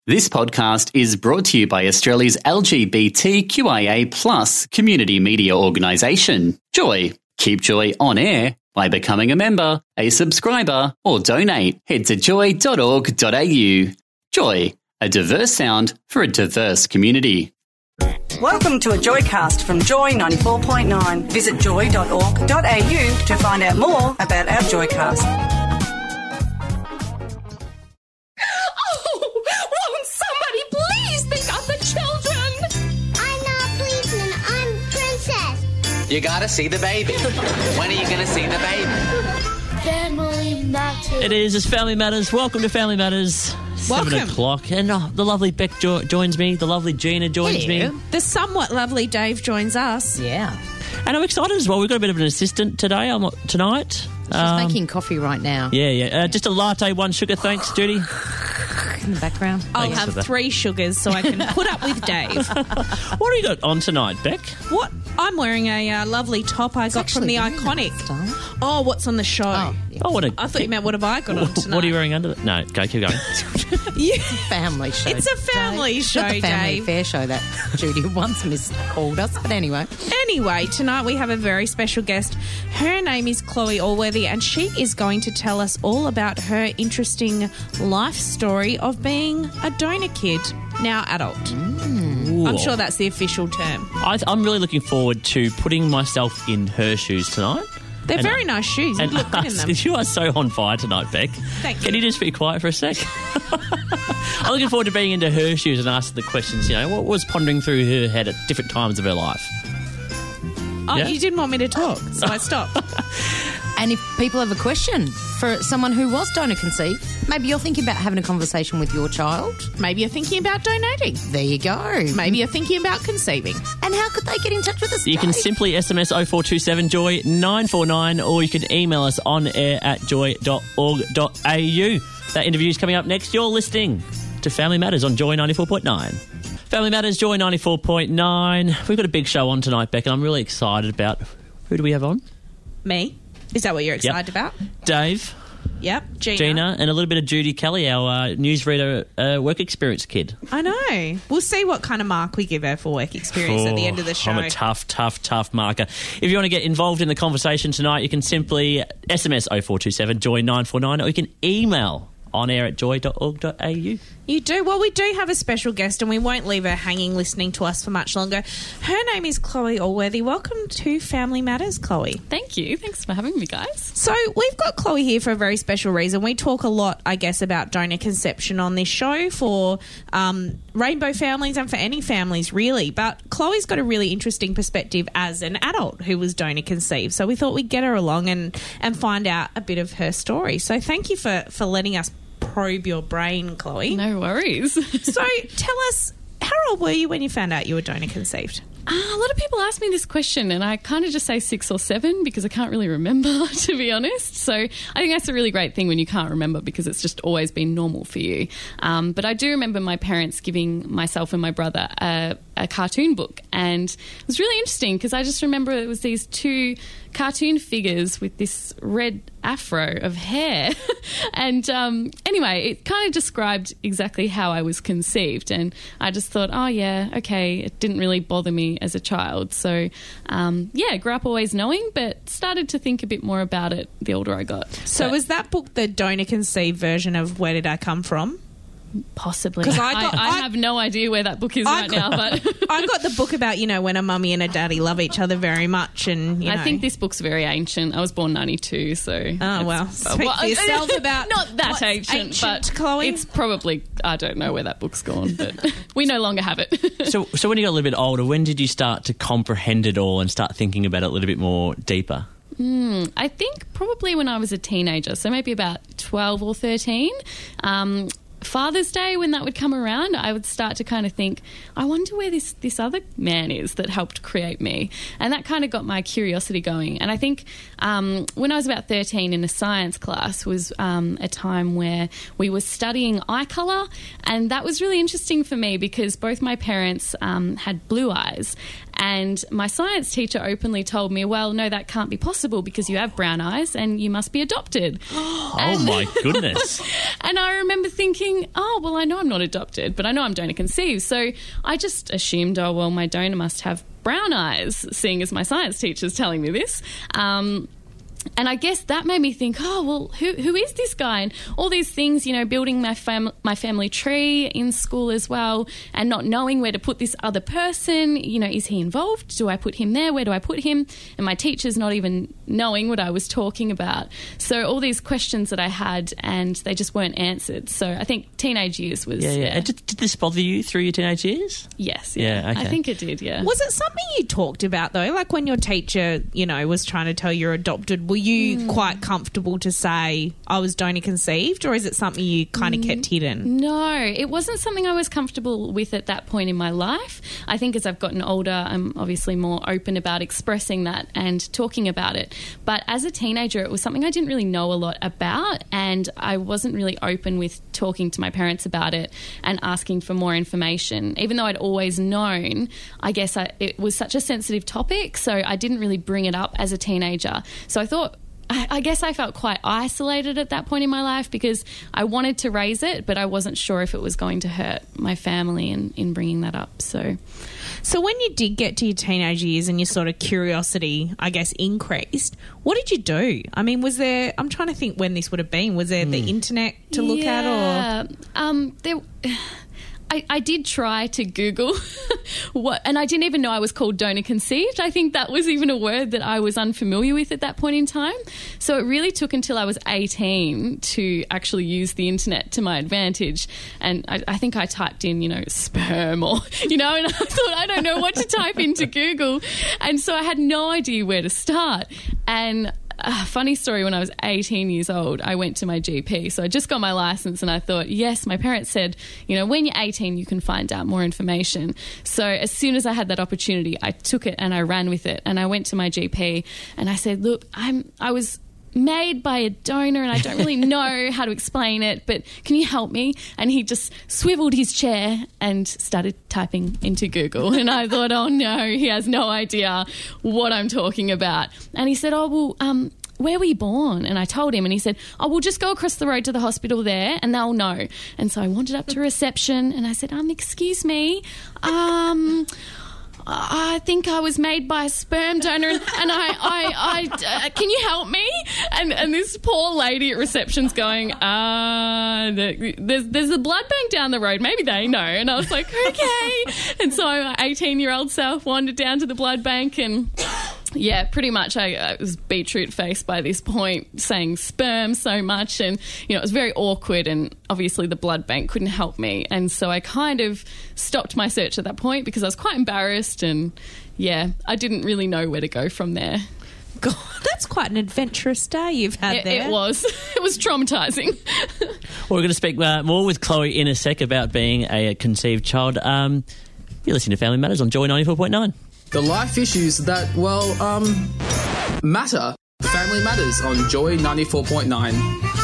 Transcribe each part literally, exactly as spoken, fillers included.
This podcast is brought to you by Australia's L G B T Q I A plus community media organisation, Joy. Keep Joy on air by becoming a member, a subscriber, or donate. Head to joy dot org dot a u. Joy, a diverse sound for a diverse community. Welcome to a Joycast from Joy ninety-four point nine. Visit joy dot org dot a u to find out more about our Joycast. You gotta see the baby. When are you gonna see the baby? Family Matters. It is. It's Family Matters. Welcome to Family Matters. Welcome. Seven o'clock. And oh, the lovely Beck jo- joins me. The lovely Gina joins Hello. me. The somewhat lovely Dave joins us. Yeah. And I'm excited as well. We've got a bit of an assistant today, um, tonight. She's Um, making coffee right now. Yeah, yeah. Uh, just a latte, one sugar. Thanks, Judy. In the background. I'll Thanks for have that. three sugars so I can put up with Dave. What have you got on tonight, Beck? What? I'm wearing a uh, lovely top I got from the Iconic. Oh, what's on the show? Oh, yeah. Oh, what a... I thought you meant what have I got on tonight? What are you wearing under that? No, go, keep going. You- Family show. It's a family Dave. show, Not the family Dave. affair show that Judy once miscalled us. But anyway. Anyway, tonight we have a very special guest. Her name is Chloe Allworthy, and she is going to tell us all about her interesting life story of being a donor kid, now adult. Ooh. I'm sure that's the official term. I, I'm really looking forward to putting myself in her shoes tonight. They're And- very nice shoes. You And look good in them. you are so on fire tonight, Beck. Thank Can you. you just be quiet for a sec? I'm looking forward to being into her shoes and asking the questions, you know, what was pondering through her head at different times of her life? Oh, Yeah. you didn't want me to talk, so I stopped. And if people have a question for someone who was donor conceived, maybe you're thinking about having a conversation with your child. Maybe you're thinking about donating. There you go. Maybe you're thinking about conceiving. And how could they get in touch with us? You can Dave? simply S M S oh four two seven joy nine four nine or you can email us on air at joy dot org dot a u. That interview is coming up next. You're listening to Family Matters on Joy ninety-four point nine. Family Matters, Joy ninety-four point nine. We've got a big show on tonight, Beck, and I'm really excited about... Who do we have on? Me? Is that what you're excited about? Dave, Yep. Gina. Gina, and a little bit of Judy Kelly, our uh, newsreader uh, work experience kid. I know. We'll see what kind of mark we give her for work experience at the end of the show. I'm a tough, tough, tough marker. If you want to get involved in the conversation tonight, you can simply S M S oh four two seven joy nine four nine or you can email on air at joy dot org dot a u. You do? Well, we do have a special guest and we won't leave her hanging listening to us for much longer. Her name is Chloe Allworthy. Welcome to Family Matters, Chloe. Thank you. Thanks for having me, guys. So we've got Chloe here for a very special reason. We talk a lot, I guess, about donor conception on this show for um, rainbow families and for any families, really. But Chloe's got a really interesting perspective as an adult who was donor conceived. So we thought we'd get her along and, and find out a bit of her story. So thank you for, for letting us probe your brain, Chloe. No worries. So tell us, how old were you when you found out you were donor conceived? Uh, a lot of people ask me this question and I kind of just say six or seven because I can't really remember, to be honest. So I think that's a really great thing when you can't remember because it's just always been normal for you. Um, but I do remember my parents giving myself and my brother a, a cartoon book, and it was really interesting because I just remember it was these two cartoon figures with this red afro of hair. and um, anyway, it kind of described exactly how I was conceived, and I just thought, oh yeah, okay, it didn't really bother me as a child. So um, yeah, grew up always knowing, but started to think a bit more about it the older I got. So But was that book the donor conceived version of Where Did I Come From? possibly? 'Cause I got- I, I- have no idea where that book is I right got- now, but I got the book about, you know, when a mummy and a daddy love each other very much, and, you know. I think this book's very ancient. I was born ninety-two, so... Oh, it's- well, speak well, for yourself about Not that what's ancient, ancient, but Chloe. it's probably... I don't know where that book's gone, but we no longer have it. So, so when you got a little bit older, when did you start to comprehend it all and start thinking about it a little bit more deeper? Mm, I think probably when I was a teenager, so maybe about twelve or thirteen. Um, Father's Day, when that would come around, I would start to kind of think, I wonder where this, this other man is that helped create me. And that kind of got my curiosity going. And I think um, when I was about thirteen in a science class was um, a time where we were studying eye colour, and that was really interesting for me because both my parents um, had blue eyes. And my science teacher openly told me, well, no, that can't be possible because you have brown eyes and you must be adopted. Oh, my goodness. And I remember thinking, oh, well, I know I'm not adopted, but I know I'm donor conceived. So I just assumed, oh, well, my donor must have brown eyes, seeing as my science teacher's telling me this. Um, And I guess that made me think, oh, well, who who is this guy? And all these things, you know, building my fam- my family tree in school as well, and not knowing where to put this other person. You know, is he involved? Do I put him there? Where do I put him? And my teacher's not even knowing what I was talking about. So all these questions that I had, and they just weren't answered. So I think teenage years was... Yeah, yeah. And did, did this bother you through your teenage years? Yes, yeah. Yeah, okay. I think it did, yeah. Was it something you talked about, though? Like when your teacher, you know, was trying to tell you're adopted, were you mm. quite comfortable to say, I was donor conceived, or is it something you kind of mm. kept hidden? No, it wasn't something I was comfortable with at that point in my life. I think as I've gotten older, I'm obviously more open about expressing that and talking about it. But as a teenager, it was something I didn't really know a lot about, and I wasn't really open with talking to my parents about it and asking for more information. Even though I'd always known, I guess I, it was such a sensitive topic, so I didn't really bring it up as a teenager. So I thought, I, I guess I felt quite isolated at that point in my life because I wanted to raise it, but I wasn't sure if it was going to hurt my family in, in bringing that up. So... So when you did get to your teenage years and your sort of curiosity, I guess, increased, what did you do? I mean, was there... I'm trying to think when this would have been. Was there mm. the internet to look yeah. at? Or um, there... I, I did try to Google what, and I didn't even know I was called donor conceived. I think that was even a word that I was unfamiliar with at that point in time. So it really took until I was eighteen to actually use the internet to my advantage. And I, I think I typed in, you know, sperm or, you know, and I thought, I don't know what to type into Google. And so I had no idea where to start. And Uh, funny story, when I was eighteen years old, I went to my G P. So I just got my licence and I thought, yes, my parents said, you know, when you're eighteen, you can find out more information. So as soon as I had that opportunity, I took it and I ran with it. And I went to my G P and I said, look, I'm, I was made by a donor and I don't really know how to explain it, but can you help me? And he just swiveled his chair and started typing into Google. And I thought, oh no, he has no idea what I'm talking about. And he said, oh, well, um, where were you born? And I told him, and he said, oh, we'll just go across the road to the hospital there and they'll know. And so I wandered up to reception and I said, um, excuse me, um... I think I was made by a sperm donor, and, and I, I, I uh, can you help me? And and this poor lady at reception's going, ah, uh, the, there's there's a blood bank down the road. Maybe they know. And I was like, okay. And so my eighteen-year-old self wandered down to the blood bank and... Yeah, pretty much I, I was beetroot faced by this point, saying sperm so much, and you know it was very awkward, and obviously the blood bank couldn't help me, and so I kind of stopped my search at that point because I was quite embarrassed, and yeah, I didn't really know where to go from there. God, that's quite an adventurous day you've had it, there. It was. It was traumatising. Well, we're going to speak uh, more with Chloe in a sec about being a conceived child. Um, you're listening to Family Matters on Joy ninety-four point nine. The life issues that, well, um, matter. Family Matters on Joy ninety-four point nine.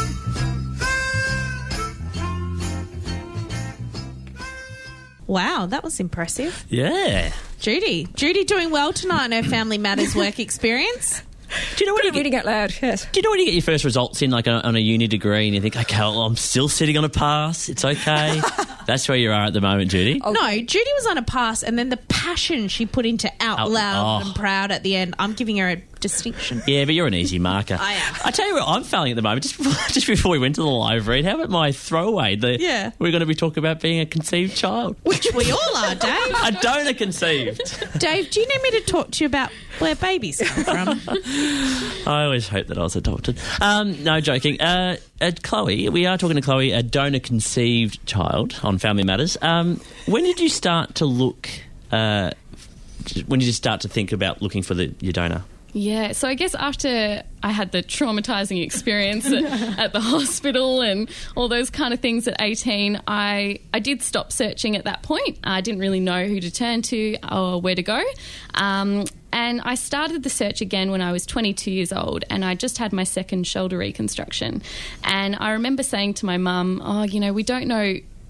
Wow, that was impressive. Yeah. Judy. Judy doing well tonight in her Family Matters work experience. Do you know when you get, reading out loud? Yes. Do you know when you get your first results in, like on a, on a uni degree, and you think, okay, well, I'm still sitting on a pass. It's okay. That's where you are at the moment, Judy. Oh. No, Judy was on a pass, and then the passion she put into out, out loud oh. and proud at the end. I'm giving her a distinction. Yeah, but you're an easy marker. I am. I tell you what, I'm failing at the moment. Just before, just before we went to the live read, how about my throwaway? The, yeah. We're going to be talking about being a conceived child. Which we all are, Dave. A donor conceived. Dave, do you need me to talk to you about where babies come from? I always hoped that I was adopted. Um, no, joking. Uh, uh, Chloe, we are talking to Chloe, a donor conceived child on Family Matters. Um, when did you start to look, uh, when did you start to think about looking for the, your donor? Yeah, so I guess after I had the traumatising experience at, at the hospital and all those kind of things at eighteen, I, I did stop searching at that point. I didn't really know who to turn to or where to go. Um, and I started the search again when I was twenty-two years old, and I just had my second shoulder reconstruction. And I remember saying to my mum, oh, you know, we don't know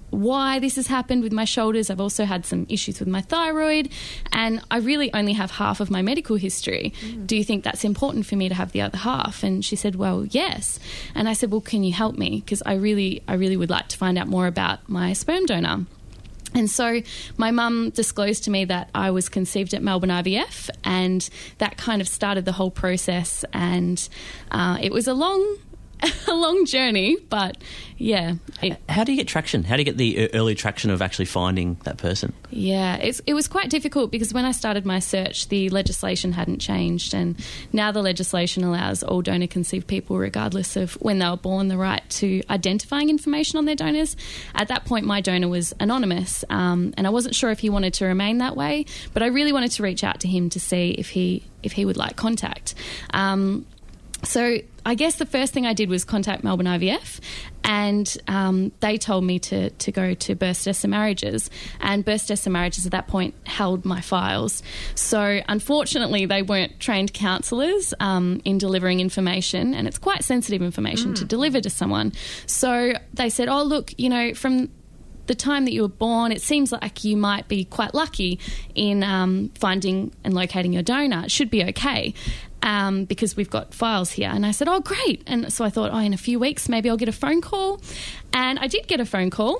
why this has happened with my shoulders. I've also had some issues with my thyroid, and I really only have half of my medical history. Mm. Do you think that's important for me to have the other half? And she said, well, yes. And I said, well, can you help me? Because I really, I really would like to find out more about my sperm donor. And so my mum disclosed to me that I was conceived at Melbourne I V F, and that kind of started the whole process. And uh, it was a long a long journey, but yeah. It, How do you get traction? How do you get the early traction of actually finding that person? Yeah, it's, it was quite difficult because when I started my search, the legislation hadn't changed, and now the legislation allows all donor-conceived people, regardless of when they were born, the right to identifying information on their donors. At that point, my donor was anonymous, um, and I wasn't sure if he wanted to remain that way, but I really wanted to reach out to him to see if he if he would like contact. Um, so I guess the first thing I did was contact Melbourne I V F, and um, they told me to, to go to Burst Dessa Marriages, and Burst Dessa Marriages at that point held my files. So unfortunately they weren't trained counsellors um, in delivering information, and it's quite sensitive information mm. to deliver to someone. So they said, oh, look, you know, from the time that you were born, it seems like you might be quite lucky in um, finding and locating your donor. It should be okay. Um, because we've got files here. And I said, oh, great. And so I thought, oh, in a few weeks, maybe I'll get a phone call. And I did get a phone call,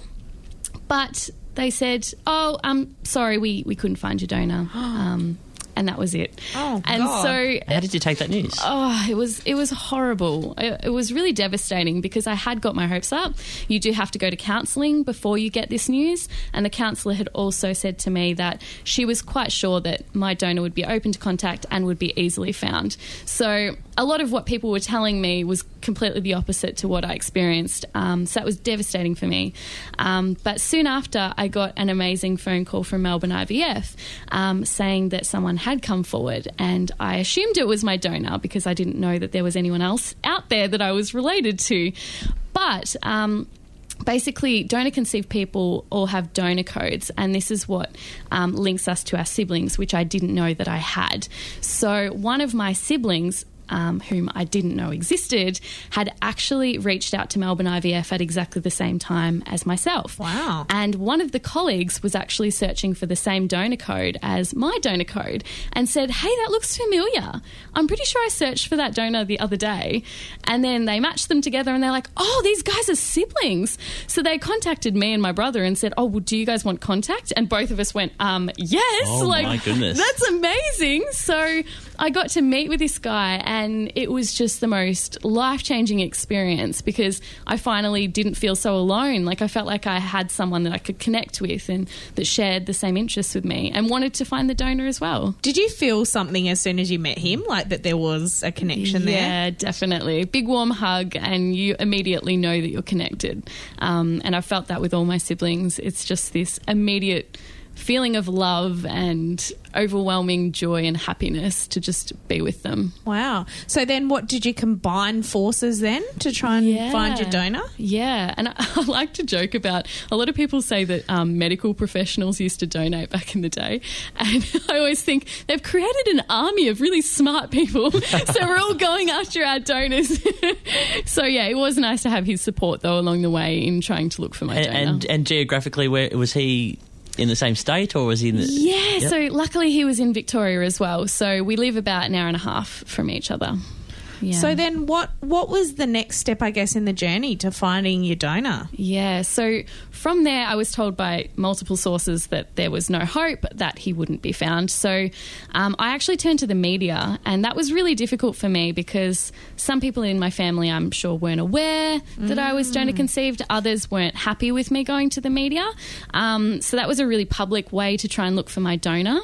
but they said, oh, um, sorry, we, we couldn't find your donor. um, and that was it. Oh, and God. so How did you take that news? Oh, it was it was horrible. It, it was really devastating because I had got my hopes up. You do have to go to counselling before you get this news, and the counsellor had also said to me that she was quite sure that my donor would be open to contact and would be easily found. So a lot of what people were telling me was completely the opposite to what I experienced. Um, so that was devastating for me. Um, but soon after, I got an amazing phone call from Melbourne I V F um, saying that someone had come forward, and I assumed it was my donor because I didn't know that there was anyone else out there that I was related to. But um, basically, donor-conceived people all have donor codes, and this is what um, links us to our siblings, which I didn't know that I had. So one of my siblings, Um, whom I didn't know existed, had actually reached out to Melbourne I V F at exactly the same time as myself. Wow. And one of the colleagues was actually searching for the same donor code as my donor code and said, hey, that looks familiar. I'm pretty sure I searched for that donor the other day. And then they matched them together and they're like, oh, these guys are siblings. So they contacted me and my brother and said, oh, well, do you guys want contact? And both of us went, um, yes. Oh, like, my goodness. That's amazing. So I got to meet with this guy, and it was just the most life-changing experience because I finally didn't feel so alone. Like, I felt like I had someone that I could connect with and that shared the same interests with me and wanted to find the donor as well. Did you feel something as soon as you met him, like that there was a connection there? Yeah, definitely. Big warm hug, and you immediately know that you're connected. Um, and I felt that with all my siblings. It's just this immediate feeling of love and overwhelming joy and happiness to just be with them. Wow. So then what, did you combine forces then to try and Yeah. find your donor? Yeah, and I, I like to joke about, a lot of people say that um, medical professionals used to donate back in the day, and I always think they've created an army of really smart people, so we're all going after our donors. So yeah, it was nice to have his support though along the way in trying to look for my And, donor. and and geographically, where was he? In the same state, or was he in the... Yeah, Yep. so luckily he was in Victoria as well. So we live about an hour and a half from each other. Yeah. So then what what was the next step, I guess, in the journey to finding your donor? Yeah, so from there I was told by multiple sources that there was no hope, that he wouldn't be found. So um, I actually turned to the media, and that was really difficult for me because some people in my family, I'm sure, weren't aware that I was donor conceived. Others weren't happy with me going to the media. Um, so that was a really public way to try and look for my donor.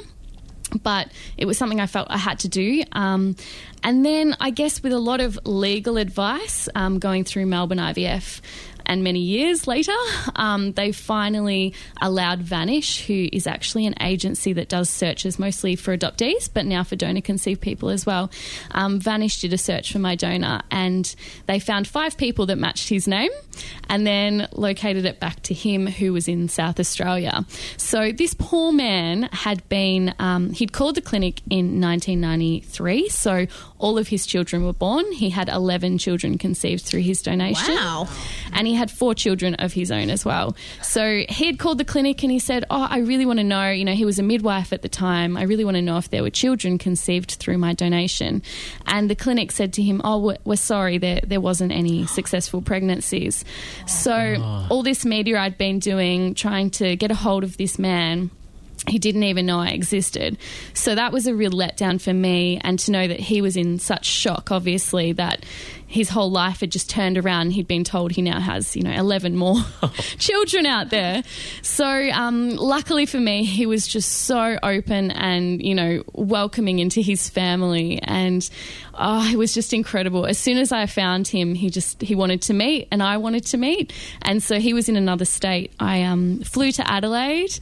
But it was something I felt I had to do. Um, and then I guess with a lot of legal advice um, going through Melbourne I V F, and many years later, um, they finally allowed Vanish, who is actually an agency that does searches mostly for adoptees, but now for donor-conceived people as well. Um, Vanish did a search for my donor, and they found five people that matched his name and then located it back to him, who was in South Australia. So this poor man had been, um, he'd called the clinic in nineteen ninety-three, so all of his children were born. He had eleven children conceived through his donation. Wow. And he he had four children of his own as well. So he had called the clinic and he said, oh, I really want to know, you know, he was a midwife at the time. I really want to know if there were children conceived through my donation. And the clinic said to him, oh, we're, we're sorry, there, there wasn't any successful pregnancies. So oh. all this media I'd been doing, trying to get a hold of this man, he didn't even know I existed. So that was a real letdown for me, and to know that he was in such shock, obviously, that his whole life had just turned around. He'd been told he now has, you know, eleven more children out there. So um, luckily for me, he was just so open and, you know, welcoming into his family. And oh, it was just incredible. As soon as I found him, he just, he wanted to meet and I wanted to meet. And so he was in another state. I um, flew to Adelaide.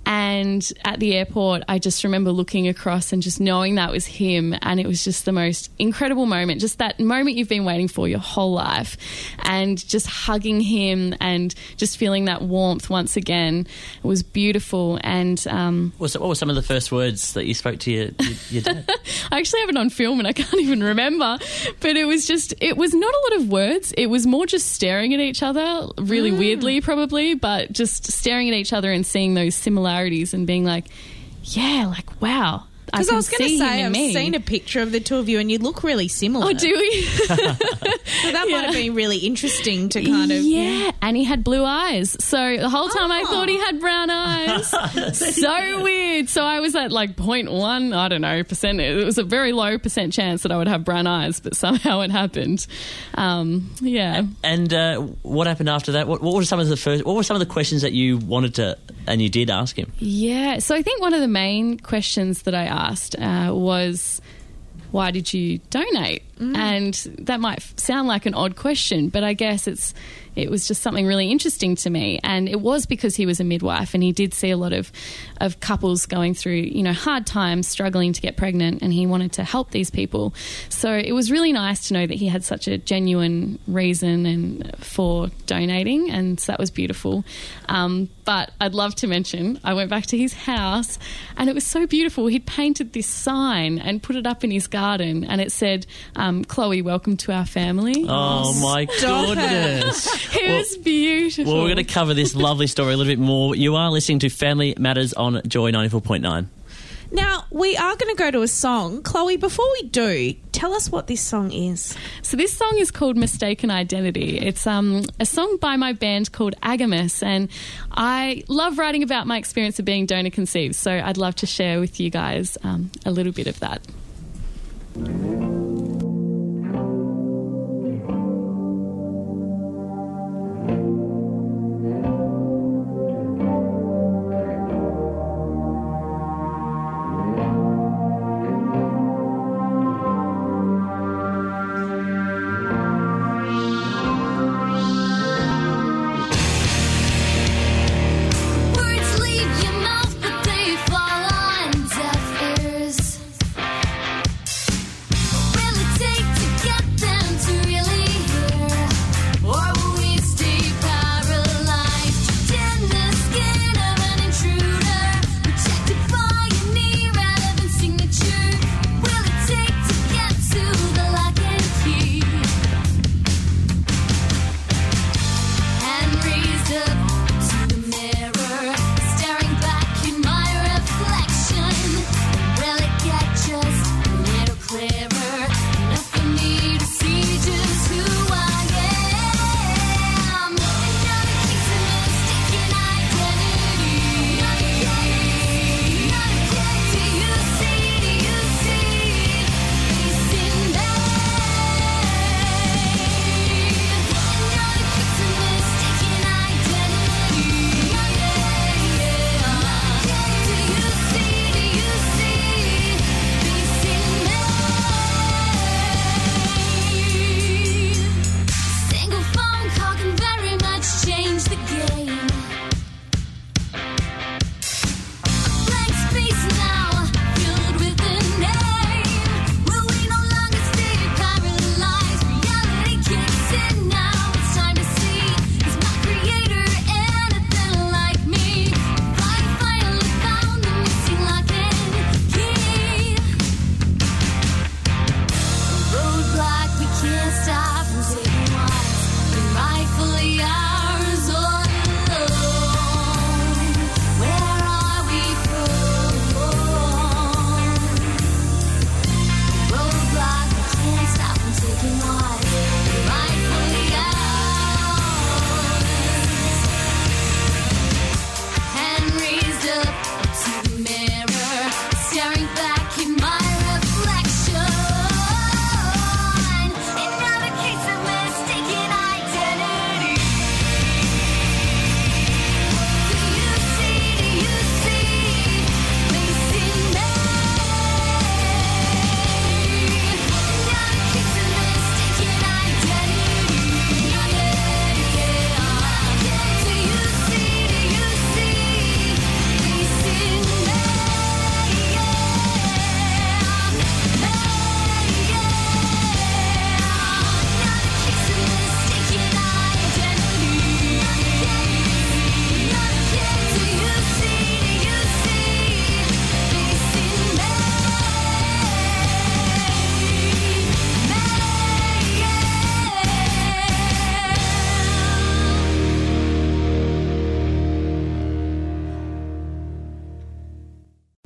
And at the airport, I just remember looking across and just knowing that was him. And it was just the most incredible moment, just that moment you've been waiting for your whole life. And just hugging him and just feeling that warmth once again. It was beautiful. And um, what were some of the first words that you spoke to your, your dad? I actually have it on film and I can't even remember. But it was just, it was not a lot of words. It was more just staring at each other, really mm. weirdly probably, but just staring at each other and seeing those similarities and being like, yeah, like, wow. Because I, I was going to say, I've me. seen a picture of the two of you and you look really similar. Oh, do we? So that yeah. might have been really interesting to kind of... Yeah, and he had blue eyes. So the whole time oh. I thought he had brown eyes. So weird. So I was at like zero point one, I don't know, percent. It was a very low percent chance that I would have brown eyes, but somehow it happened. Um, yeah. And uh, what happened after that? What, what were some of the first... What were some of the questions that you wanted to... and you did ask him? Yeah, so I think one of the main questions that I asked uh, was, why did you donate? Mm. And that might sound like an odd question, but I guess it's it was just something really interesting to me. And it was because he was a midwife and he did see a lot of, of couples going through, you know, hard times, struggling to get pregnant, and he wanted to help these people. So it was really nice to know that he had such a genuine reason and for donating, and so that was beautiful. Um, but I'd love to mention, I went back to his house and it was so beautiful. He'd painted this sign and put it up in his garden, and it said, um, Chloe, welcome to our family. Oh, my goodness. It well, was beautiful. Well, we're going to cover this lovely story a little bit more. You are listening to Family Matters on Joy ninety-four point nine. Now, we are going to go to a song. Chloe, before we do, tell us what this song is. So this song is called Mistaken Identity. It's um, a song by my band called Agamus, and I love writing about my experience of being donor conceived, so I'd love to share with you guys um, a little bit of that.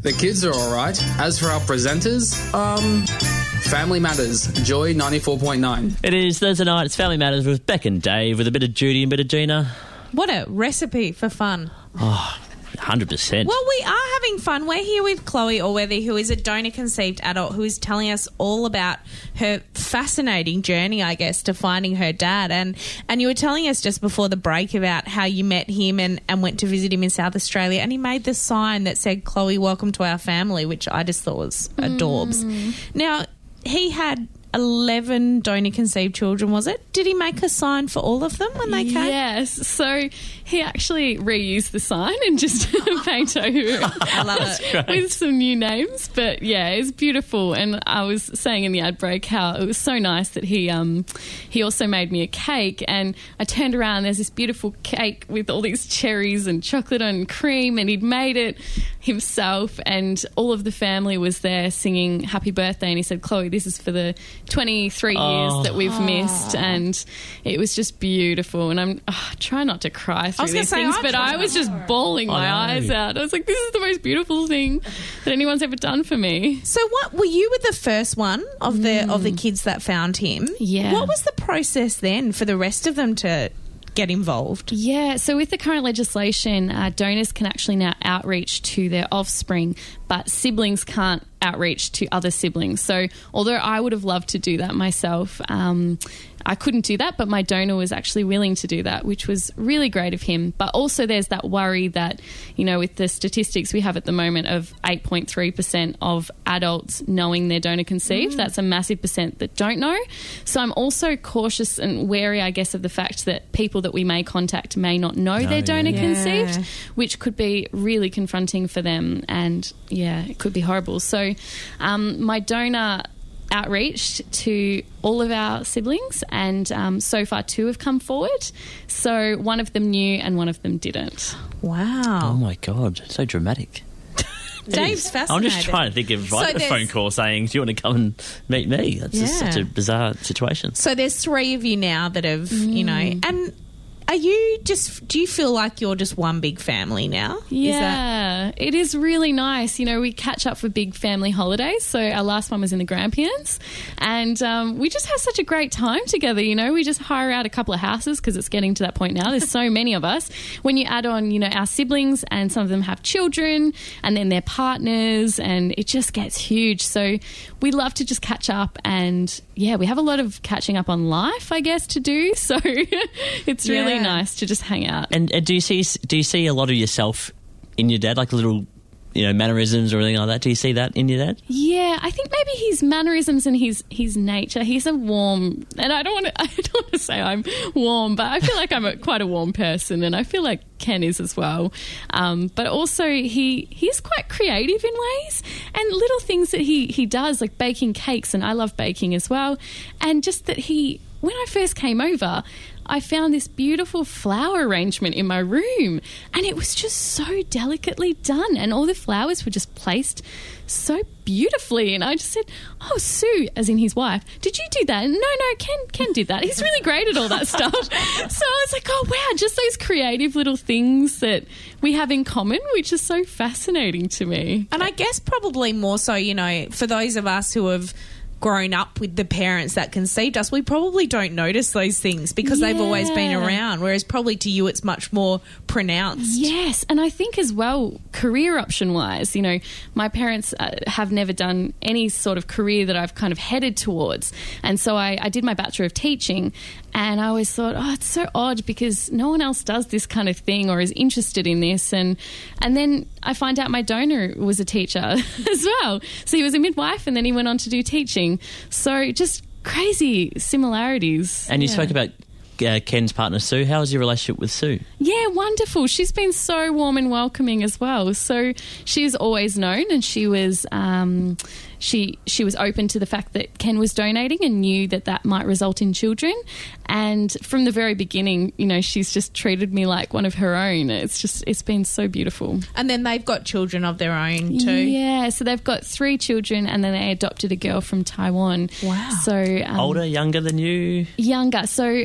The kids are alright. As for our presenters, um, Family Matters, Joy ninety-four point nine. It is Thursday night. It's Family Matters with Beck and Dave with a bit of Judy and a bit of Gina. What a recipe for fun. Oh, one hundred percent. Well, we are having fun. We're here with Chloe Allworthy, who is a donor-conceived adult who is telling us all about her fascinating journey, I guess, to finding her dad. And and you were telling us just before the break about how you met him and, and went to visit him in South Australia, and he made the sign that said, Chloe, welcome to our family, which I just thought was adorbs. Mm. Now, he had eleven donor-conceived children, was it? Did he make a sign for all of them when they came? Yes. So he actually reused the sign and just painted over I love it. with some new names. But, yeah, it's beautiful. And I was saying in the ad break how it was so nice that he um, he also made me a cake. And I turned around and there's this beautiful cake with all these cherries and chocolate and cream, and he'd made it himself, and all of the family was there singing happy birthday. And he said, Chloe, this is for the twenty-three Oh. years that we've missed. And it was just beautiful. And I'm oh, trying not to cry through I was gonna these say, things, I'm but I was just bawling my I know. eyes out. I was like, this is the most beautiful thing that anyone's ever done for me. So what, were you with the first one of the of the kids that found him? Yeah. What was the process then for the rest of them to get involved? Yeah, so with the current legislation, uh, donors can actually now outreach to their offspring, but siblings can't outreach to other siblings. So although I would have loved to do that myself, um, I couldn't do that, but my donor was actually willing to do that, which was really great of him. But also there's that worry that, you know, with the statistics we have at the moment of eight point three percent of adults knowing they're donor conceived, mm. that's a massive percent that don't know. So I'm also cautious and wary, I guess, of the fact that people that we may contact may not know No, they're donor yeah. conceived, Yeah. which could be really confronting for them. And, yeah, it could be horrible. So um, my donor outreached to all of our siblings, and um, so far two have come forward. So one of them knew and one of them didn't. Wow. Oh, my God. So dramatic. Dave's fascinated. I'm just trying to think of So like, a there's- phone call saying, do you want to come and meet me? That's just Yeah. such a bizarre situation. So there's three of you now that have, you know, and are you just, do you feel like you're just one big family now? Is that- Yeah, it is really nice. You know, we catch up for big family holidays. So our last one was in the Grampians, and um, we just have such a great time together. You know, we just hire out a couple of houses because it's getting to that point now. There's so many of us. When you add on, you know, our siblings, and some of them have children, and then their partners, and it just gets huge. So we love to just catch up, and yeah, we have a lot of catching up on life, I guess, to do. So it's really Yeah. nice to just hang out. And uh, do you see do you see a lot of yourself in your dad, like little, you know, mannerisms or anything like that? Do you see that in your dad? Yeah, I think maybe his mannerisms and his his nature. He's a warm, and I don't want to. I don't want to say I'm warm, but I feel like I'm a, quite a warm person, and I feel like Ken is as well. Um, but also, he he's quite creative in ways, and little things that he he does, like baking cakes, and I love baking as well. And just that he, when I first came over, I found this beautiful flower arrangement in my room, and it was just so delicately done, and all the flowers were just placed so beautifully. And I just said, oh, Sue, as in his wife, did you do that? No, no, Ken, Ken did that. He's really great at all that stuff. So I was like, oh, wow, just those creative little things that we have in common, which is so fascinating to me. And I guess probably more so, you know, for those of us who have grown up with the parents that conceived us, we probably don't notice those things because they've always been Yeah. around, whereas probably to you it's much more pronounced. Yes, and I think as well, career option wise, you know, my parents uh, have never done any sort of career that I've kind of headed towards. And so I, I did my Bachelor of Teaching, and I always thought, oh, it's so odd because no one else does this kind of thing or is interested in this. And and then I find out my donor was a teacher as well. So he was a midwife, and then he went on to do teaching. So just crazy similarities. And you Yeah. spoke about uh, Ken's partner, Sue. How was your relationship with Sue? Yeah, wonderful. She's been so warm and welcoming as well. So she's always known, and she was um, she she was open to the fact that Ken was donating and knew that that might result in children. And from the very beginning, you know, she's just treated me like one of her own. It's just it's been so beautiful. And then they've got children of their own too. Yeah, so they've got three children, and then they adopted a girl from Taiwan. Wow. So um, Older, younger than you? younger. So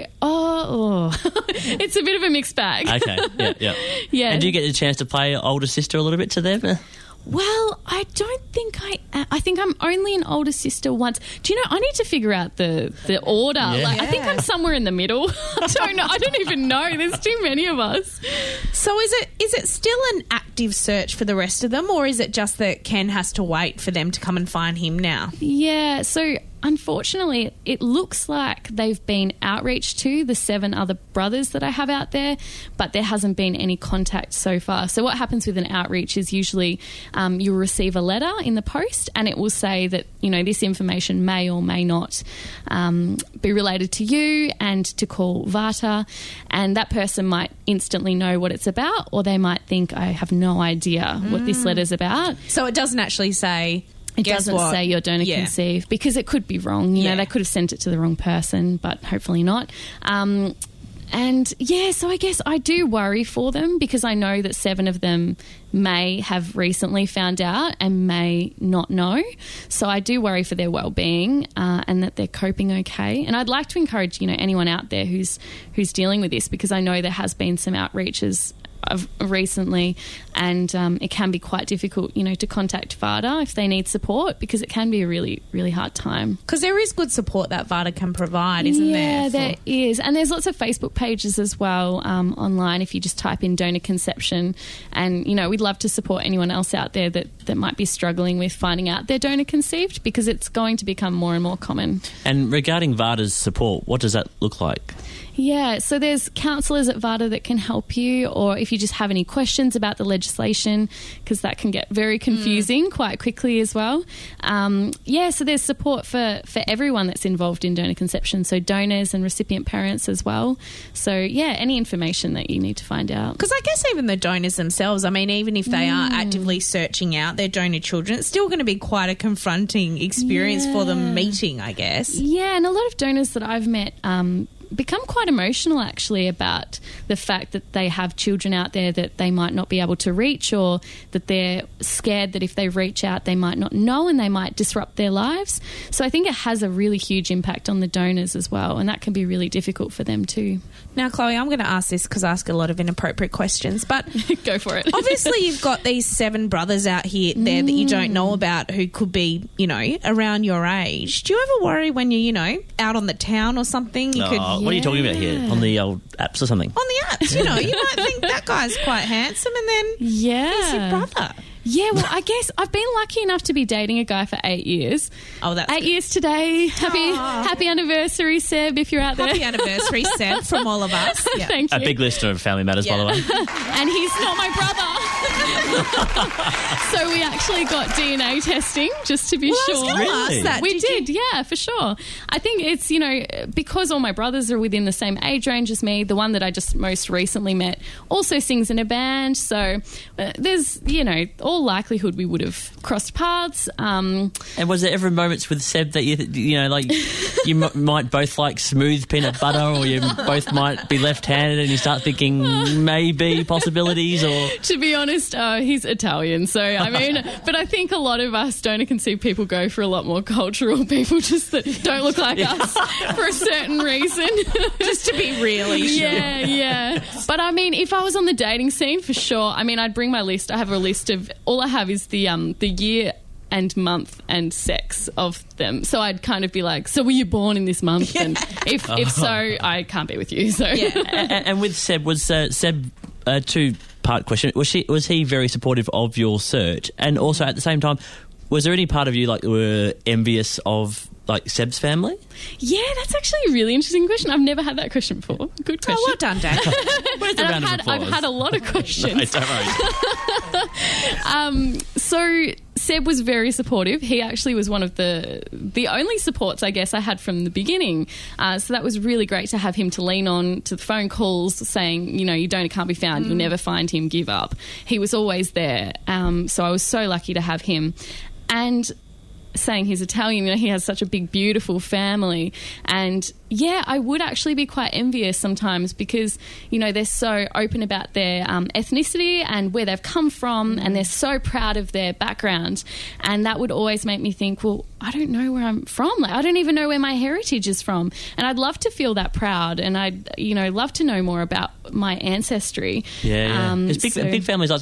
oh, oh. It's a bit of a mixed bag. Okay, yeah, yeah. Yeah. And do you get the chance to play older sister a little bit to them? Well, I don't think I am. I think I'm only an older sister once. Do you know, I need to figure out the, the order. Yeah. Like, I think I'm somewhere in the middle. I don't know. I don't even know. There's too many of us. So is it is it still an active search for the rest of them, or is it just that Ken has to wait for them to come and find him now? Yeah, so unfortunately, it looks like they've been outreach to the seven other brothers that I have out there, but there hasn't been any contact so far. So what happens with an outreach is usually um, you'll receive a letter in the post and it will say that, you know, this information may or may not um, be related to you, and to call VARTA, and that person might instantly know what it's about, or they might think, I have no idea what this letter's about. So it doesn't actually say... It Guess doesn't what? say you're donor Yeah. conceived, because it could be wrong. You Yeah. know, they could have sent it to the wrong person, but hopefully not. Um, and yeah, so I guess I do worry for them, because I know that seven of them may have recently found out and may not know. So I do worry for their well-being uh, and that they're coping okay. And I'd like to encourage, you know, anyone out there who's who's dealing with this, because I know there has been some outreaches of recently, and um, it can be quite difficult, you know, to contact VARTA if they need support, because it can be a really, really hard time. Because there is good support that VARTA can provide, isn't there? Yeah, for- there is. And there's lots of Facebook pages as well um, online if you just type in donor conception. And, you know, we'd love to support anyone else out there that, that might be struggling with finding out they're donor conceived, because it's going to become more and more common. And regarding VARTA's support, what does that look like? Yeah, so there's counsellors at VARTA that can help you, or if you just have any questions about the legislation, because that can get very confusing mm. quite quickly as well. Um, yeah, so there's support for, for everyone that's involved in donor conception, so donors and recipient parents as well. So, yeah, any information that you need to find out. Because I guess even the donors themselves, I mean, even if they mm. are actively searching out their donor children, it's still going to be quite a confronting experience yeah. for them meeting, I guess. Yeah, and a lot of donors that I've met um, become quite emotional actually about the fact that they have children out there that they might not be able to reach, or that they're scared that if they reach out they might not know and they might disrupt their lives. So I think it has a really huge impact on the donors as well, and that can be really difficult for them too. Now, Chloe, I'm going to ask this because I ask a lot of inappropriate questions, but go for it. Obviously you've got these seven brothers out here there mm. that you don't know about, who could be, you know, around your age. Do you ever worry when you're, you know, out on the town or something? You oh, could what are you talking about here? On the old apps or something? On the apps, you know, you might think that guy's quite handsome, and then yeah, he's your brother. Yeah, well, I guess I've been lucky enough to be dating a guy for eight years. Oh, that's eight good. years today. Happy Aww. Happy anniversary, Seb, if you're out there. Happy anniversary, Seb, from all of us. Yeah. Thank you. A big listener of Family Matters, yeah. by the way. And he's not my brother. So we actually got D N A testing, just to be well, sure. I was gonna Really? ask that. We did, did, you- yeah, for sure. I think it's, you know, because all my brothers are within the same age range as me, the one that I just most recently met also sings in a band. So uh, there's, you know, all likelihood we would have crossed paths. Um, And was there ever moments with Seb that you, you know, like you m- might both like smooth peanut butter, or you both might be left-handed, and you start thinking maybe possibilities, or to be honest, uh, he's Italian, so I mean, but I think a lot of us donor conceived people go for a lot more cultural people, just that don't look like Yeah. us for a certain reason. just to be really sure. Yeah, yeah. But I mean, if I was on the dating scene, for sure, I mean, I'd bring my list. I have a list of, all I have is the um the year and month and sex of them. So I'd kind of be like, so were you born in this month? And if if so, I can't be with you. So Yeah. and, and with Seb, was uh, Seb uh, two part question? Was she was he very supportive of your search, and also at the same time, was there any part of you like were envious of like Seb's family? Yeah, that's actually a really interesting question. I've never had that question before. Good question. Oh, well done, Dad. Where's the And round I've, of had, I've applause? had a lot of questions. No, don't worry. um, so Seb was very supportive. He actually was one of the the only supports, I guess, I had from the beginning. Uh, so that was really great to have him to lean on, to the phone calls saying, you know, you don't, can't be found, mm. you'll never find him, give up. He was always there. Um, so I was so lucky to have him. And saying he's Italian, you know, he has such a big, beautiful family. And yeah, I would actually be quite envious sometimes because, you know, they're so open about their um, ethnicity and where they've come from, and they're so proud of their background. And that would always make me think, well, I don't know where I'm from. Like, I don't even know where my heritage is from. And I'd love to feel that proud, and I'd, you know, love to know more about my ancestry. Yeah, yeah. Um, It's big, so- big families like that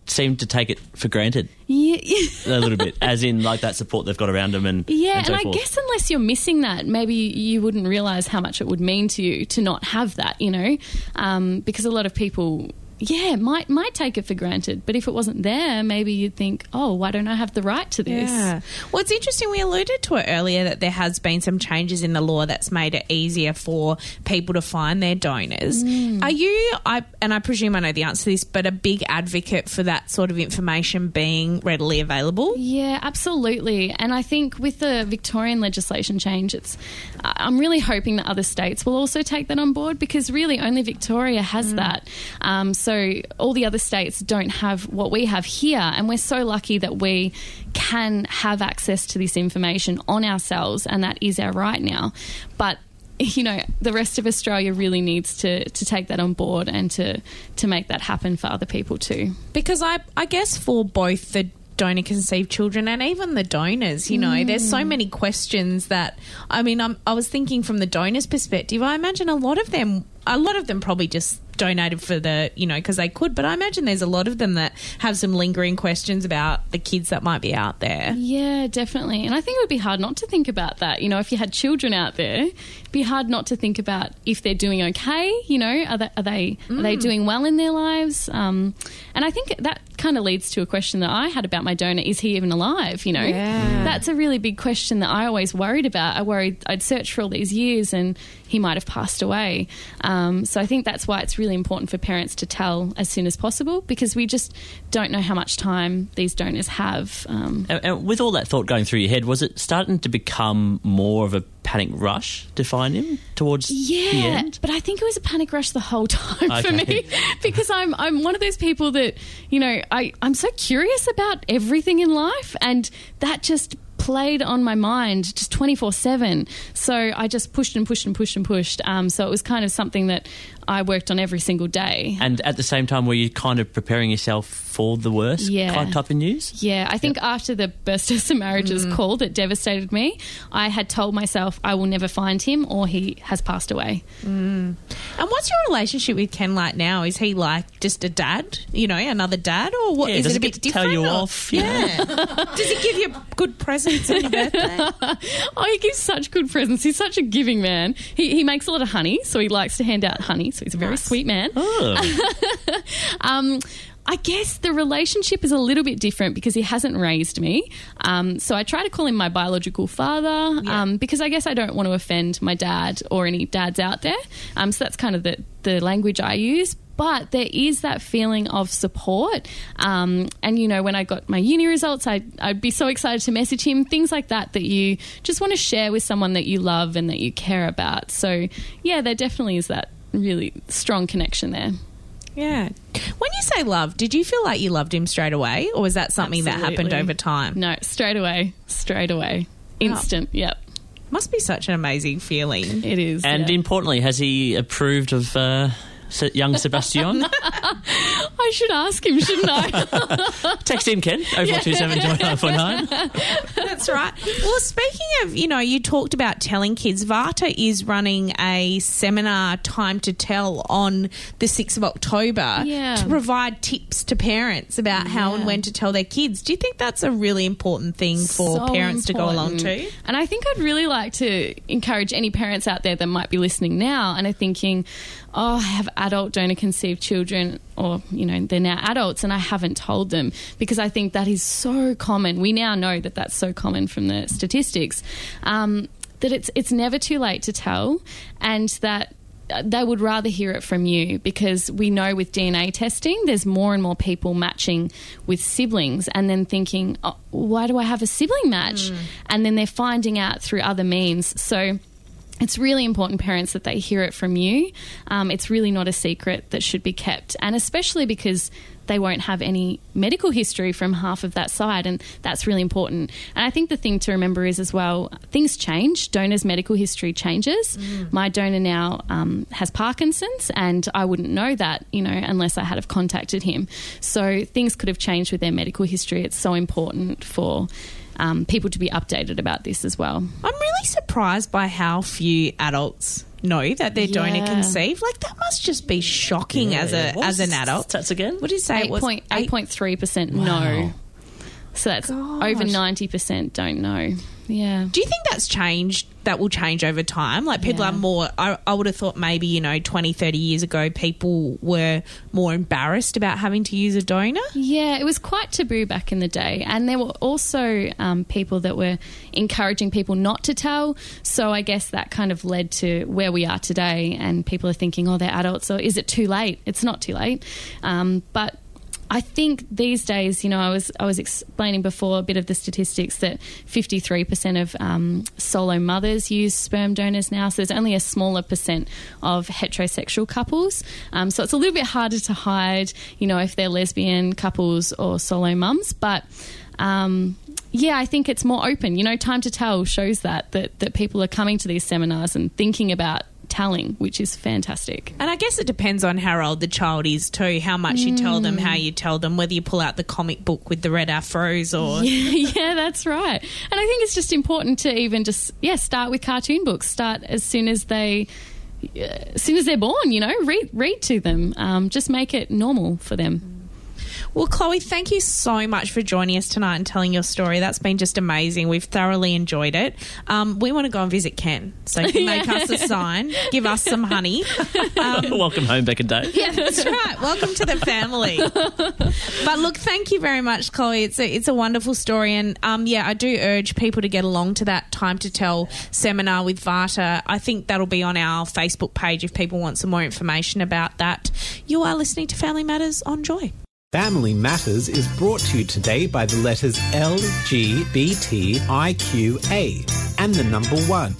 seem to take it for granted Yeah, a little bit, as in like that support they've got around them and yeah, and, so and I forth. guess unless you're missing that, maybe you wouldn't realise how much it would mean to you to not have that, you know, um, because a lot of people, yeah, might might take it for granted. But if it wasn't there, maybe you'd think, oh, why don't I have the right to this? Yeah. Well, it's interesting. We alluded to it earlier that there has been some changes in the law that's made it easier for people to find their donors. Mm. Are you, I and I presume I know the answer to this, but a big advocate for that sort of information being readily available? Yeah, absolutely. And I think with the Victorian legislation change, it's, I'm really hoping that other states will also take that on board, because really only Victoria has that. Um, so all the other states don't have what we have here, and we're so lucky that we can have access to this information on ourselves, and that is our right now. But you know, the rest of Australia really needs to, to take that on board and to, to make that happen for other people too. Because I, I guess for both the donor conceived children and even the donors, you know, mm. there's so many questions that, I mean, I'm, I was thinking from the donor's perspective, I imagine a lot of them, a lot of them probably just donated for the, you know, because they could, but I imagine there's a lot of them that have some lingering questions about the kids that might be out there. Yeah, definitely. And I think it would be hard not to think about that. You know, if you had children out there, it'd be hard not to think about if they're doing okay, you know, are they are they, mm. are they doing well in their lives? Um, and I think that kind of leads to a question that I had about my donor, is he even alive, you know? Yeah. That's a really big question that I always worried about. I worried I'd searched for all these years and he might have passed away. Um, so I think that's why it's really important for parents to tell as soon as possible, because we just don't know how much time these donors have. Um, and, and with all that thought going through your head, was it starting to become more of a panic rush to find him towards yeah, the end? But I think it was a panic rush the whole time okay. for me, because I'm I'm one of those people that, you know, I, I'm so curious about everything in life, and that just played on my mind just twenty-four seven. So I just pushed and pushed and pushed and pushed. Um, so it was kind of something that I worked on every single day. And at the same time, were you kind of preparing yourself for the worst yeah. kind of type of news? Yeah, I think yep. after the Burst Test of Marriages mm. call that devastated me, I had told myself I will never find him, or he has passed away. Mm. And what's your relationship with Ken like now? Is he like just a dad, you know, another dad, or what? Yeah, is does it a he bit get to different? tell you or? off? You yeah. Does he give you good presents on your birthday? Oh, he gives such good presents. He's such a giving man. He, he makes a lot of honey, so he likes to hand out honey. So he's a very nice. sweet man. Oh. um, I guess the relationship is a little bit different because he hasn't raised me. Um, so I try to call him my biological father yeah. um, because I guess I don't want to offend my dad or any dads out there. Um, so that's kind of the, the language I use. But there is that feeling of support. Um, and, you know, when I got my uni results, I'd, I'd be so excited to message him, things like that, that you just want to share with someone that you love and that you care about. So, yeah, there definitely is that really strong connection there. Yeah. When you say love, did you feel like you loved him straight away, or was that something Absolutely. that happened over time? No, straight away. Straight away. Instant, oh. yep. Must be such an amazing feeling. It is. And yeah. importantly, has he approved of uh, young Sebastian? I should ask him, shouldn't I? Text him, Ken, oh four two seven joy nine four nine. That's right. Well, speaking of, you know, you talked about telling kids. Vata is running a seminar, Time to Tell, on the sixth of October Yeah. to provide tips to parents about how and when to tell their kids. Do you think that's a really important thing for So parents to go along important. to? And I think I'd really like to encourage any parents out there that might be listening now and are thinking, oh, I have adult donor conceived children, or, you know, they're now adults and I haven't told them, because I think that is so common. We now know that that's so common from the statistics, um, that it's it's never too late to tell, and that they would rather hear it from you, because we know with D N A testing there's more and more people matching with siblings and then thinking, oh, why do I have a sibling match? Mm. And then they're finding out through other means. So it's really important, parents, that they hear it from you. Um, it's really not a secret that should be kept, and especially because they won't have any medical history from half of that side, and that's really important. And I think the thing to remember is as well, things change. Donors' medical history changes. Mm. My donor now um, has Parkinson's, and I wouldn't know that, you know, unless I had have contacted him. So things could have changed with their medical history. It's so important for Um, people to be updated about this as well. I'm really surprised by how few adults know that they're donor Yeah. conceived. Like, that must just be shocking as a What as was an adult. Stats again? What did you say? It was eight point three percent no. So that's over Gosh. ninety percent don't know. Yeah. Do you think that's changed? That will change over time? Like, people Yeah. are more... I, I would have thought maybe, you know, twenty, thirty years ago, people were more embarrassed about having to use a donor. Yeah, it was quite taboo back in the day. And there were also um, people that were encouraging people not to tell. So I guess that kind of led to where we are today. And people are thinking, oh, they're adults, so is it too late? It's not too late. Um, but I think these days, you know, I was I was explaining before a bit of the statistics that fifty-three percent of um, solo mothers use sperm donors now. So there's only a smaller percent of heterosexual couples. Um, so it's a little bit harder to hide, you know, if they're lesbian couples or solo mums. But um, yeah, I think it's more open. You know, Time to Tell shows that that that people are coming to these seminars and thinking about telling, which is fantastic. And I guess it depends on how old the child is too, how much you tell them, how you tell them, whether you pull out the comic book with the red afros or... Yeah, yeah, that's right. And I think it's just important to even just, yeah, start with cartoon books. Start as soon as they... uh, as soon as they're born, you know, read read to them. Um, just make it normal for them. Well, Chloe, thank you so much for joining us tonight and telling your story. That's been just amazing. We've thoroughly enjoyed it. Um, we want to go and visit Ken, so you can make us a sign, give us some honey. Um, Welcome home, Beck and Dave. yeah, that's right. Welcome to the family. But look, thank you very much, Chloe. It's a, it's a wonderful story. And um, yeah, I do urge people to get along to that Time to Tell seminar with Vata. I think that'll be on our Facebook page if people want some more information about that. You are listening to Family Matters on Joy. Family Matters is brought to you today by the letters L, G, B, T, I, Q, A and the number one.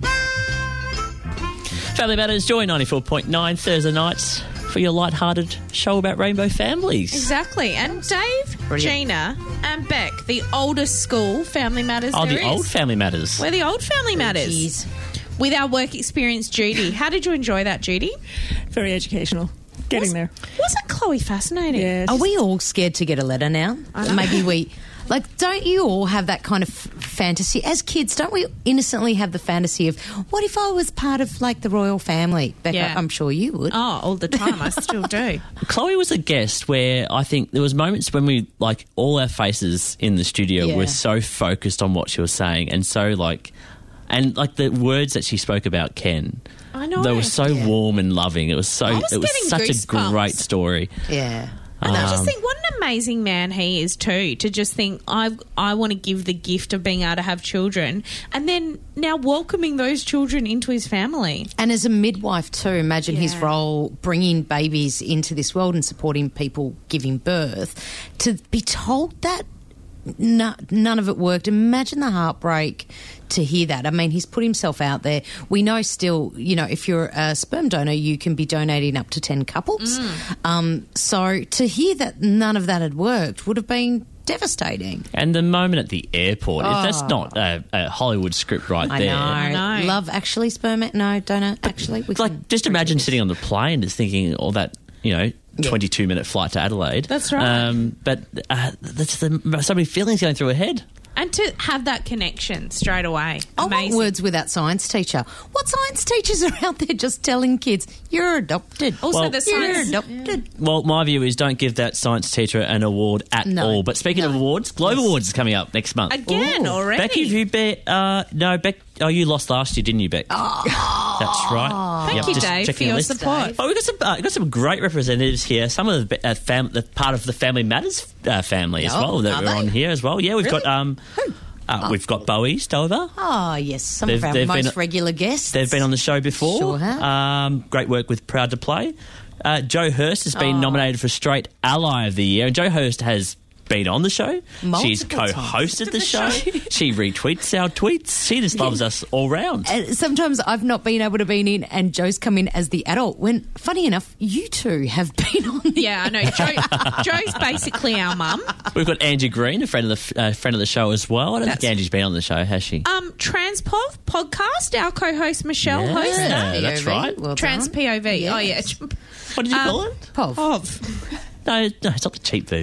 Family Matters, Joy ninety-four point nine, Thursday nights for your light-hearted show about rainbow families. Exactly. And Dave, Brilliant. Gina and Beck, the oldest school Family Matters Oh, there the is. old Family Matters. We're the old Family Matters. Jeez. With our work experience, Judy. How did you enjoy that, Judy? Very educational. Getting there. Wasn't Chloe fascinating? Yeah. Are we all scared to get a letter now? Maybe we... Like, don't you all have that kind of f- fantasy? As kids, don't we innocently have the fantasy of, what if I was part of, like, the royal family? Becca, Yeah. I'm sure you would. Oh, all the time. I still do. Chloe was a guest where I think there was moments when we, like, all our faces in the studio Yeah. were so focused on what she was saying and so, like... And, like, the words that she spoke about Ken... I know. They were so Yeah. warm and loving. It was so. I was it was getting such goosebumps. a great story. Yeah. And I just Um, think what an amazing man he is too, to just think, I I want to give the gift of being able to have children, and then now welcoming those children into his family. And as a midwife too, imagine his Yeah. role bringing babies into this world and supporting people giving birth. To be told that no, none of it worked. Imagine the heartbreak to hear that. I mean, he's put himself out there. We know still, you know, if you're a sperm donor, you can be donating up to ten couples. Um, so to hear that none of that had worked would have been devastating. And the moment at the airport, if that's Oh. not a, a Hollywood script right I there. know. I know. Love actually sperm. No, donor actually. We Like, can just reach imagine this. sitting on the plane just thinking all that, you know, Yeah. twenty-two minute flight to Adelaide. That's right. Um, but uh, that's the, so many feelings going through her head. And to have that connection straight away. I want Amazing. words with that science teacher. What science teachers are out there just telling kids, you're adopted? Also, Well- the You're science. adopted. Well, my view is don't give that science teacher an award at No. all. But speaking of awards, Globe Awards is coming up next month. Again, Ooh. already. Becky, have you bet? Uh, no, Beck. Oh, you lost last year, didn't you, Beck? Oh, that's right. Thank Yep, you, just Dave, for checking your the list. support. Oh, we've got some, uh, got some great representatives here. Some of the, uh, fam- the part of the Family Matters uh, family as Oh, well that are are they? on here as well. Yeah, we've Really? got um, uh, we've got Bowie Stover. Oh, yes. Some They've- of our they've most been- regular guests. They've been on the show before. Sure have. Um, great work with Proud to Play. Uh, Joe Hurst has been Oh. nominated for Straight Ally of the Year. And Joe Hurst has been on the show. She's Multiple co-hosted the show. She retweets our tweets. She just loves us all round. Uh, sometimes I've not been able to be in and Joe's come in as the adult when, funny enough, you two have been on the Yeah, I know. Joe, Joe's basically our mum. We've got Angie Green, a friend of the uh, friend of the show as well. I don't That's- think Angie's been on the show, has she? Um, Transpov podcast, our co-host Michelle Yeah. hosts that. Yeah, that's P O V. right. Well Trans done. P O V. Oh, yeah. Yes. What did you um, call it? Pov. Pov. No, no, it's not the cheap version.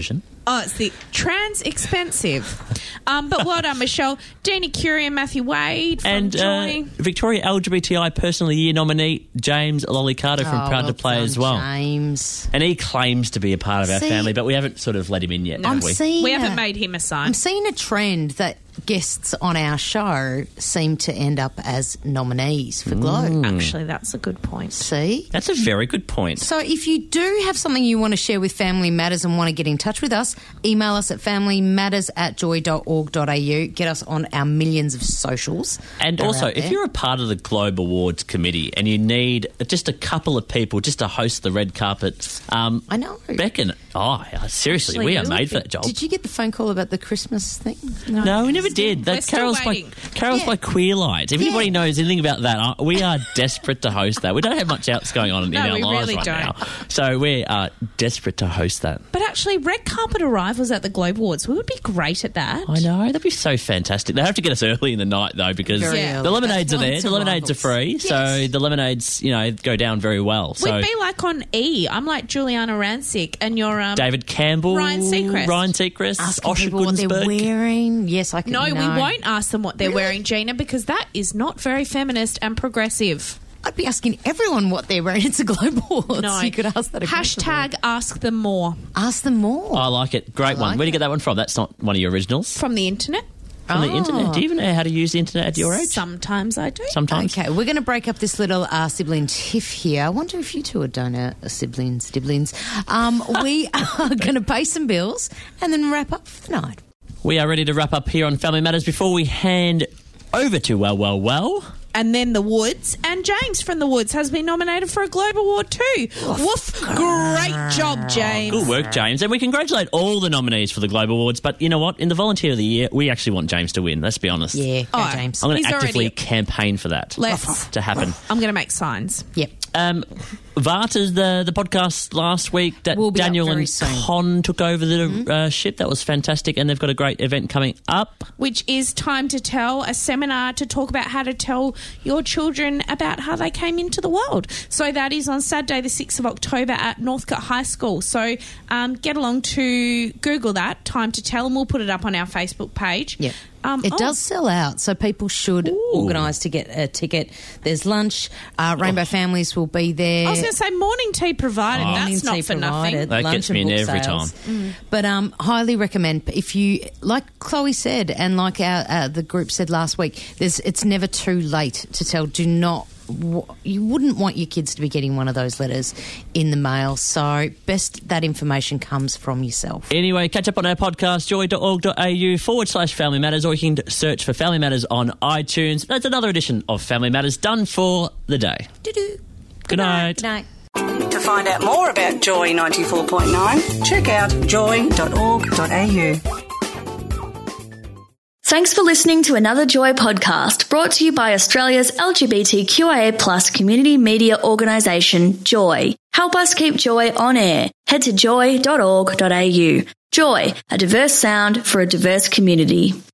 Oh, it's the trans expensive. Um, but well done, Michelle. Dina Curie and Matthew Wade from And uh, Joy. Victoria L G B T I Person of the Year nominee James Lollicata from Oh, Proud well to Play done, as well. James. And he claims to be a part of our See- family, but we haven't sort of let him in yet, I'm have we? seeing We a- haven't made him a sign. I'm seeing a trend that guests on our show seem to end up as nominees for Glow. Actually, that's a good point. See? That's a very good point. So if you do have something you want to share with Family Matters and want to get in touch with us, email us at familymatters at joy dot org dot a u. Get us on our millions of socials. And that are also, out if there. you're a part of the Globe Awards committee and you need just a couple of people just to host the red carpet, um, I know. Beckon, oh, seriously, Actually, we are you made would for be- that job. Did you get the phone call about the Christmas thing? No, we never did. We're That still Carol's by waiting. Carol's Yeah. by Queer Light. If anybody Yeah. knows anything about that, uh, we are desperate to host that. We don't have much else going on in No, our we lives really right don't. now, so we are desperate to host that. But actually, red carpet arrivals at the Globe Awards, we would be great at that. I know, that'd be so fantastic. They have to get us early in the night though, because Very Yeah. the early. lemonades That's are why there. it's The lemonades are arrivals. free, so the lemonades, you know, go down very well. So We'd be like on E. I'm like Juliana Rancic, and you're um, David Campbell, Ryan Seacrest. Ryan Seacrest, Asking Osher people what they're Gunsberg. wearing. Yes, I can. No, we won't ask them what they're wearing, Gina, because that is not very feminist and progressive. I'd be asking everyone what they're wearing. It's a Globe Awards. No. You could ask that. Hashtag ask them more. Ask them more. I like it. Great I one. like Where do you it. get that one from? That's not one of your originals. From the internet. From the Oh. internet. Do you even know how to use the internet at your age? Sometimes I do. Sometimes. Okay, we're going to break up this little uh, sibling tiff here. I wonder if you two are done uh, siblings, siblings. Um, we are going to pay some bills and then wrap up for the night. We are ready to wrap up here on Family Matters. Before we hand over to Well, Well, Well, And then The Woods, and James from The Woods has been nominated for a Globe Award too. Woof. Great job, James. good work, James. And we congratulate all the nominees for the Globe Awards. But you know what? In the Volunteer of the Year, we actually want James to win. Let's be honest. Yeah, go Oh, James. I'm going He's to actively already- campaign for that Let's. to happen. I'm going to make signs. Yep. Um, Varta's the the podcast last week that Will be up Daniel very and soon. Con took over the uh, ship. That was fantastic, and they've got a great event coming up. Which is Time to Tell, a seminar to talk about how to tell your children about how they came into the world. So that is on Saturday, the sixth of October at Northcote High School. So um, get along to Google that, Time to Tell, and we'll put it up on our Facebook page. Yep. Um, it oh, does sell out, so people should organise to get a ticket. There's lunch. Uh, Rainbow Families will be there. I was going to say morning tea provided. Oh. That's Morning not tea for provided, nothing. That lunch gets and me in book every sales. time. But um, highly recommend if you, like Chloe said, and like our uh, the group said last week. There's it's never too late to tell. Do not. w- You wouldn't want your kids to be getting one of those letters in the mail. So best that information comes from yourself. Anyway, catch up on our podcast, joy.org.au forward slash Family Matters, or you can search for Family Matters on iTunes. That's another edition of Family Matters done for the day. Doo-doo. Good night. Good night. To find out more about Joy ninety-four point nine, check out joy dot org dot a u. Thanks for listening to another Joy podcast brought to you by Australia's L G B T Q I A plus community media organisation, Joy. Help us keep Joy on air. Head to joy dot org dot a u. Joy, a diverse sound for a diverse community.